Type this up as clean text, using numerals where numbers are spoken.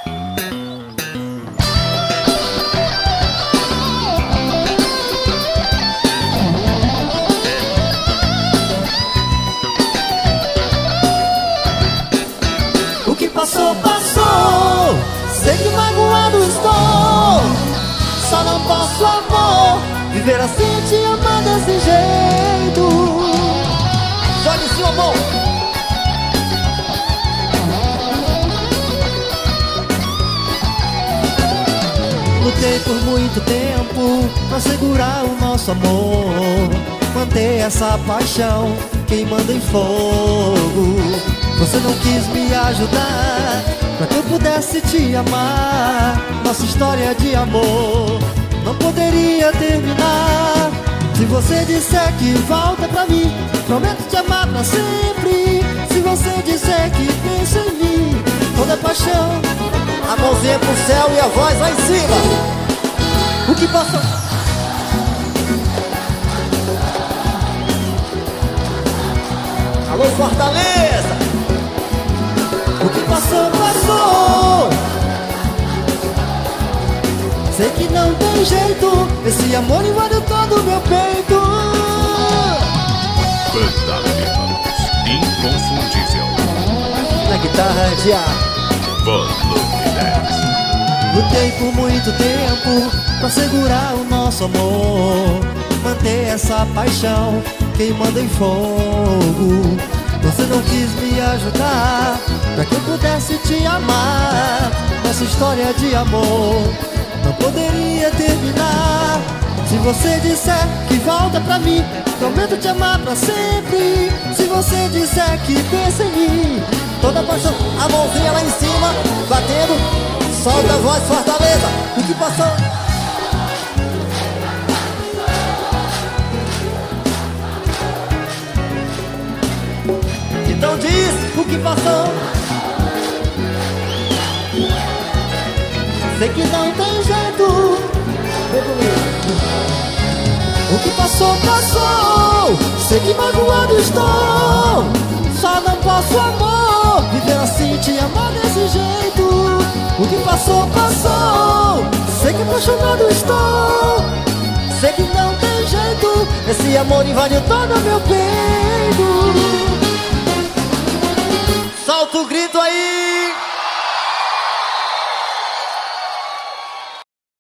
O que passou, passou. Sei que magoado estou. Só não posso, amor, viver assim, te amar desse jeito. Jogue sim, amor. Lutei por muito tempo pra segurar o nosso amor, manter essa paixão queimando em fogo. Você não quis me ajudar pra que eu pudesse te amar. Nossa história de amor não poderia terminar. Se você disser que volta pra mim, prometo te amar pra sempre. Se você disser que pensa em mim, toda paixão. A mãozinha pro céu e a voz lá em cima. O que passou? Alô, Fortaleza! O que passou, passou. Sei que não tem jeito, esse amor invadiu todo o meu peito. Banda Bêbados, inconfundível. Na guitarra de ar. Volume 10. Lutei por muito tempo pra segurar o nosso amor, manter essa paixão queimando em fogo. Você não quis me ajudar pra que eu pudesse te amar. Nossa história de amor não poderia terminar. Se você disser que volta pra mim, prometo te amar pra sempre. Se você disser que pensa em mim, toda paixão. A mãozinha lá em cima, batendo. Solta a voz, Fortaleza. O que passou? Então diz o que passou. Sei que não tem jeito. Vem comigo. O que passou, passou. Sei que magoado estou. Só não posso, amor, viver assim, te amar desse jeito. O que passou, passou. Sei que apaixonado estou. Sei que não tem jeito, esse amor invadiu todo o meu peito. Solta o grito aí.